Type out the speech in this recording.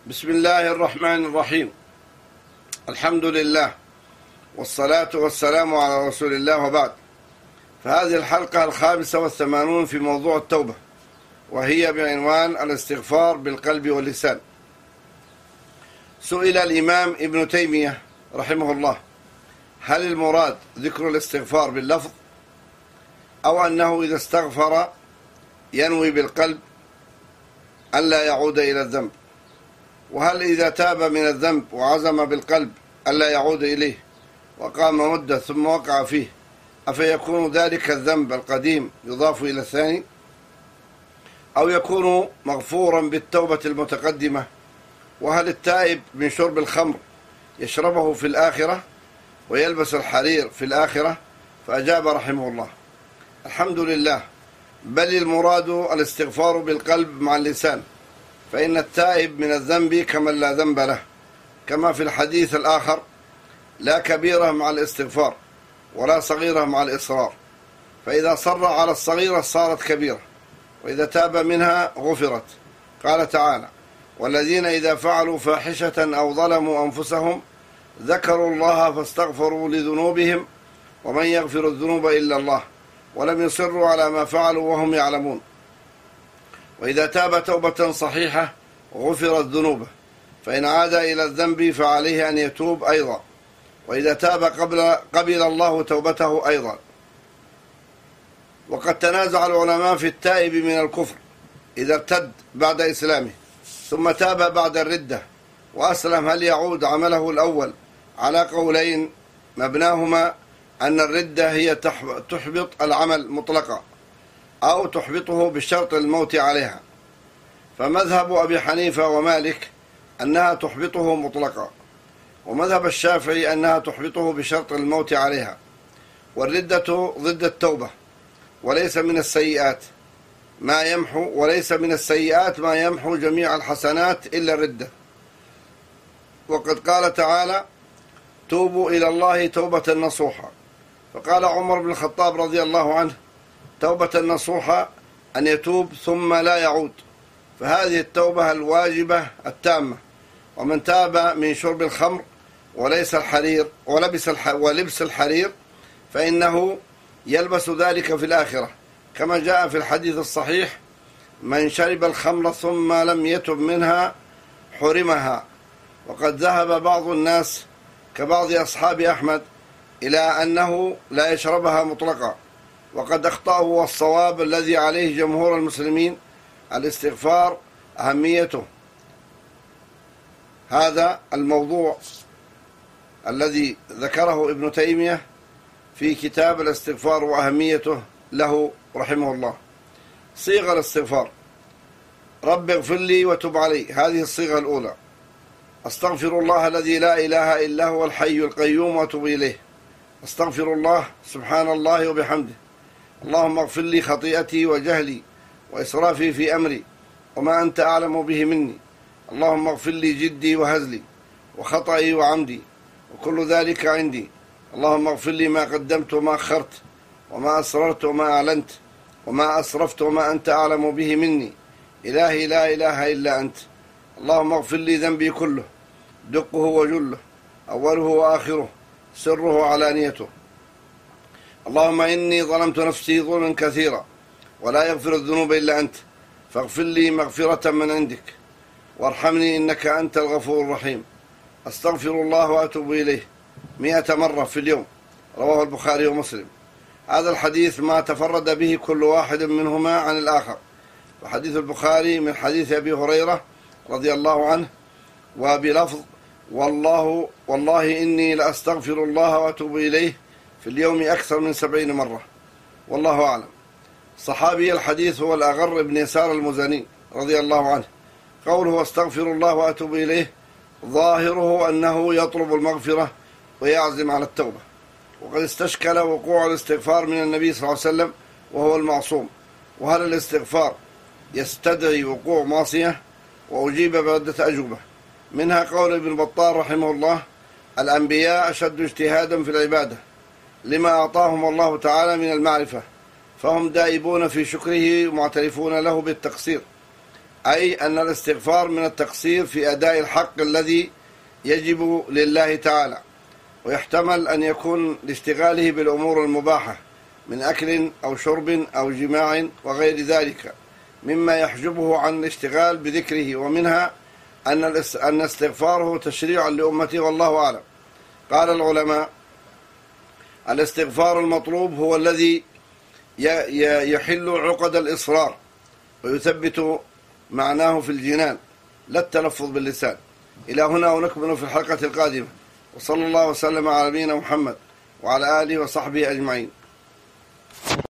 بسم الله الرحمن الرحيم. الحمد لله والصلاة والسلام على رسول الله، وبعد. فهذه الحلقة 85 في موضوع التوبة، وهي بعنوان الاستغفار بالقلب واللسان. سئل الإمام ابن تيمية رحمه الله: هل المراد ذكر الاستغفار باللفظ، أو أنه إذا استغفر ينوي بالقلب ألا يعود إلى الذنب؟ وهل إذا تاب من الذنب وعزم بالقلب ألا يعود إليه وقام مدة ثم وقع فيه، أفيكون ذلك الذنب القديم يضاف إلى الثاني، أو يكون مغفورا بالتوبة المتقدمة؟ وهل التائب من شرب الخمر يشربه في الآخرة ويلبس الحرير في الآخرة؟ فأجاب رحمه الله: الحمد لله، بل المراد الاستغفار بالقلب مع اللسان، فإن التائب من الذنب كمن لا ذنب له، كما في الحديث الآخر: لا كبيرة مع الاستغفار ولا صغيرة مع الإصرار، فإذا صر على الصغيرة صارت كبيرة، وإذا تاب منها غفرت. قال تعالى: والذين إذا فعلوا فاحشة أو ظلموا أنفسهم ذكروا الله فاستغفروا لذنوبهم ومن يغفر الذنوب إلا الله ولم يصروا على ما فعلوا وهم يعلمون. وإذا تاب توبة صحيحة غفرت ذنوبه، فإن عاد إلى الذنب فعليه أن يتوب أيضا، وإذا تاب قبل الله توبته أيضا. وقد تنازع العلماء في التائب من الكفر إذا ارتد بعد إسلامه ثم تاب بعد الردة وأسلم، هل يعود عمله الأول؟ على قولين مبناهما أن الردة هي تحبط العمل مطلقا، أو تحبطه بشرط الموت عليها، فمذهب أبي حنيفة ومالك أنها تحبطه مطلقا، ومذهب الشافعي أنها تحبطه بشرط الموت عليها. والردة ضد التوبة، وليس من السيئات ما يمحو جميع الحسنات إلا الردة. وقد قال تعالى: توبوا إلى الله توبة نصوحا. فقال عمر بن الخطاب رضي الله عنه: توبة نصوحا أن يتوب ثم لا يعود، فهذه التوبة الواجبة التامة. ومن تاب من شرب الخمر ولبس الحرير فإنه يلبس ذلك في الآخرة، كما جاء في الحديث الصحيح: من شرب الخمر ثم لم يتب منها حرمها. وقد ذهب بعض الناس كبعض أصحاب أحمد إلى أنه لا يشربها مطلقا، وقد أخطأوا، والصواب الذي عليه جمهور المسلمين الاستغفار أهميته. هذا الموضوع الذي ذكره ابن تيمية في كتاب الاستغفار وأهميته له رحمه الله. صيغة الاستغفار: رب اغفر لي وتب علي، هذه الصيغة الأولى. أستغفر الله الذي لا إله إلا هو الحي القيوم وأتوب إليه. أستغفر الله سبحان الله وبحمده. اللهم اغفر لي خطيئتي وجهلي وإسرافي في أمري وما أنت أعلم به مني. اللهم اغفر لي جدي وهزلي وخطئي وعمدي، وكل ذلك عندي. اللهم اغفر لي ما قدمت وما أخرت وما أسررت وما أعلنت وما أسرفت وما أنت أعلم به مني. إلهي لا إله إلا أنت. اللهم اغفر لي ذنبي كله، دقه وجله، أوله وآخره، سره وعلانيته. اللهم إني ظلمت نفسي ظلما كثيرا ولا يغفر الذنوب إلا أنت، فاغفر لي مغفرة من عندك وارحمني إنك أنت الغفور الرحيم. أستغفر الله وأتوب إليه 100 مرة في اليوم، رواه البخاري ومسلم. هذا الحديث ما تفرد به كل واحد منهما عن الآخر. وحديث البخاري من حديث أبي هريرة رضي الله عنه وبلفظ: والله إني لأستغفر الله وأتوب إليه في اليوم أكثر من 70 مرة، والله أعلم. صحابي الحديث هو الأغر بن يسار المزني رضي الله عنه. قوله أستغفر الله وأتوب إليه ظاهره أنه يطلب المغفرة ويعزم على التوبة. وقد استشكل وقوع الاستغفار من النبي صلى الله عليه وسلم وهو المعصوم، وهل الاستغفار يستدعي وقوع معصية؟ وأجيب بعدة أجوبة، منها قول ابن بطال رحمه الله: الأنبياء أشد اجتهادا في العبادة لما أعطاهم الله تعالى من المعرفة، فهم دائبون في شكره معترفون له بالتقصير. أي أن الاستغفار من التقصير في أداء الحق الذي يجب لله تعالى، ويحتمل أن يكون لاشتغاله بالأمور المباحة من أكل أو شرب أو جماع وغير ذلك مما يحجبه عن الاشتغال بذكره، ومنها أن استغفاره تشريع لأمته والله أعلم. قال العلماء: الاستغفار المطلوب هو الذي يحل عقد الإصرار ويثبت معناه في الجنان، لا التلفظ باللسان. إلى هنا ونكمل في الحلقة القادمة، وصلى الله وسلم على نبينا محمد وعلى آله وصحبه أجمعين.